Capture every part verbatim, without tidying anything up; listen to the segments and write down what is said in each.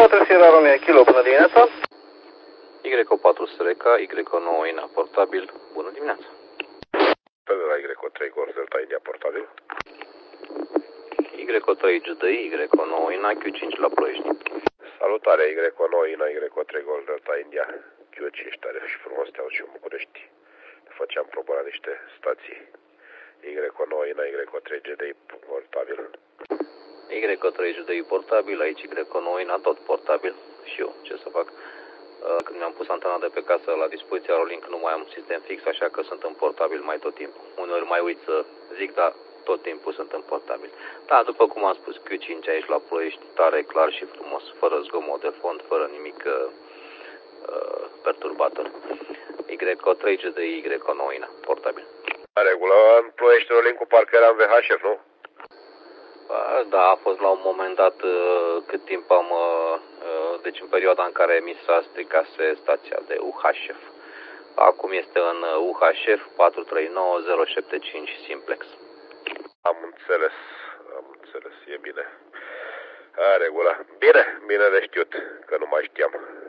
patru Sierra Romeo Kilo, bună dimineața. Y patru S R K, Y nouă Ina portabil, bună dimineața. Pe de la Y trei Golf Delta India portabil. Y trei G D I, Y nouă Ina, Q cinci la Ploiești. Salutare, Y nouă Ina, Y trei Golf Delta India, Q cinci, tare și frumos te auzi și în București. Făceam probă la niște stații. Y nouă Ina, Y trei G D I portabil. Y trei G D I portabil, aici Y nouă Ina tot portabil. Și eu, ce să fac? Când mi-am pus antena de pe casă la dispoziția Rolink, nu mai am sistem fix, așa că sunt în portabil mai tot timpul. Uneori mai uit să zic, dar tot timpul sunt în portabil. Da, după cum am spus, Q cinci aici la Ploiești, tare, clar și frumos, fără zgomot de fond, fără nimic uh, uh, perturbator. Y trei G D I, Y nouă Ina, portabil. La regulă, în Ploiești Rolink-ul parcă era în V H F, nu? Da, a fost la un moment dat cât timp am, deci în perioada în care mi s-a stricase stația de U H F. Acum este în U H F patru trei nouă zero șapte cinci Simplex. Am înțeles, am înțeles, e bine. A, regulă. Bine, bine de știut, că nu mai știam.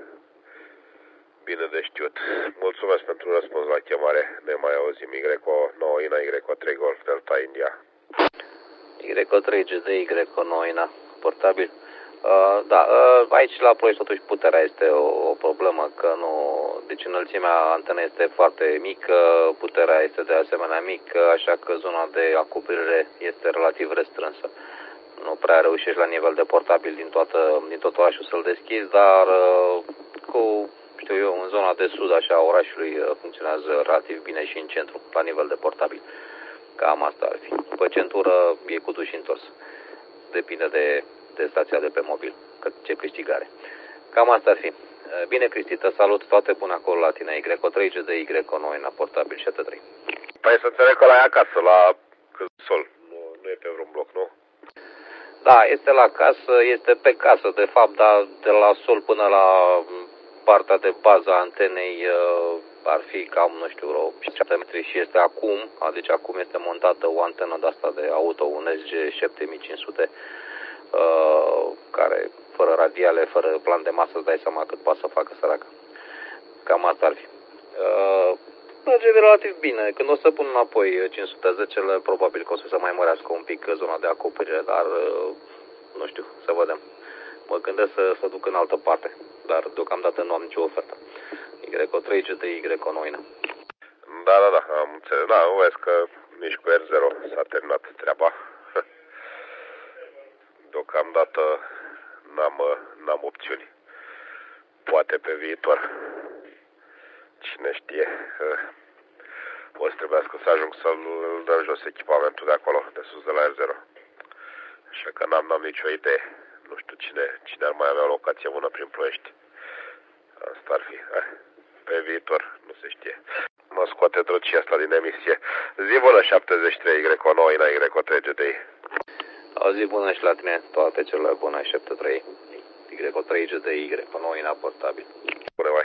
Bine de știut. Mulțumesc pentru răspuns la chemare. Ne mai auzim. Y nouă Ina, Y trei Golf Delta India. Y trei G D I, Y nouă Ina, portabil. Uh, da, uh, aici la Ploiești totuși puterea este o, o problemă, că nu, deci înălțimea antenei este foarte mică, puterea este de asemenea mică, așa că zona de acoperire este relativ restrânsă. Nu prea reușești la nivel de portabil din, toată, din tot orașul să-l deschizi, dar uh, cu, știu eu, în zona de sud așa orașului uh, funcționează relativ bine și în centru, la nivel de portabil. Cam asta ar fi. Pe centură e cu duș întors. Depinde de, de stația de pe mobil, cât ce câștigare. Cam asta ar fi. Bine, Cristi, te salut, toate bune acolo la tine. Y trei G D I, Y nouă Ina, portabil și T trei. Păi să înțeleg că la ea acasă, la sol. Nu, nu e pe vreun bloc, nu? Da, este la casă, este pe casă, de fapt, dar de la sol până la partea de bază a antenei ar fi cam, nu știu, vreo șapte metri și este acum, deci acum este montată o antenă de asta de auto, un S G șapte mii cinci sute, uh, care, fără radiale, fără plan de masă, îți dai seama cât poate să facă săracă. Cam asta ar fi. Uh, merge relativ bine. Când o să pun înapoi cinci sute zece-le, probabil că o să se mai mărească un pic zona de acoperire, dar uh, nu știu, să vedem. Mă gândesc să, să duc în altă parte, dar deocamdată nu am nicio ofertă. Y trei G D I, Y nouă Ina. Da, da, da, am înțeles. Da, vezi că nici cu R zero s-a terminat treaba. Deocamdată n-am, n-am opțiuni. Poate pe viitor. Cine știe. O să trebuiască să ajung să-l dăm jos echipamentul de acolo, de sus de la R zero. Așa că n-am, n-am nicio idee. Nu știu cine, cine ar mai avea o locație bună prin Ploiești. Asta ar fi. Pe viitor, nu se știe. Mă scoate drăcia asta din emisie. Zi bună șaptezeci și trei, Y nouă Ina, Y trei G D I. O zi bună și la tine, toate cele bune, șapte trei, Y trei G D I, Y nouă Ina, portabil. Bună.